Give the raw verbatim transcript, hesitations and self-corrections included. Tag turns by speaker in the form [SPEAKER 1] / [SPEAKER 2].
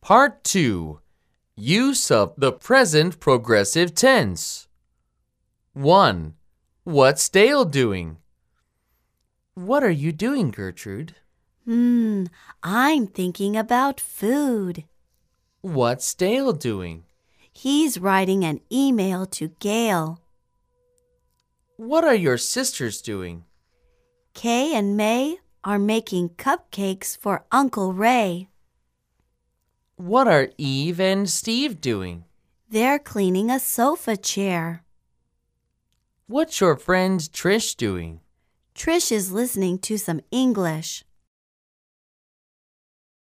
[SPEAKER 1] Part two. Use of the present progressive tense. one. What's Dale doing? What are you doing, Gertrude?
[SPEAKER 2] Hmm, I'm thinking about food.
[SPEAKER 1] What's Dale doing?
[SPEAKER 2] He's writing an email to Gail.
[SPEAKER 1] What are your sisters doing?
[SPEAKER 2] Kay and May are making cupcakes for Uncle Ray.
[SPEAKER 1] What are Eve and Steve doing?
[SPEAKER 2] They're cleaning a sofa chair.
[SPEAKER 1] What's your friend Trish doing?
[SPEAKER 2] Trish is listening to some English.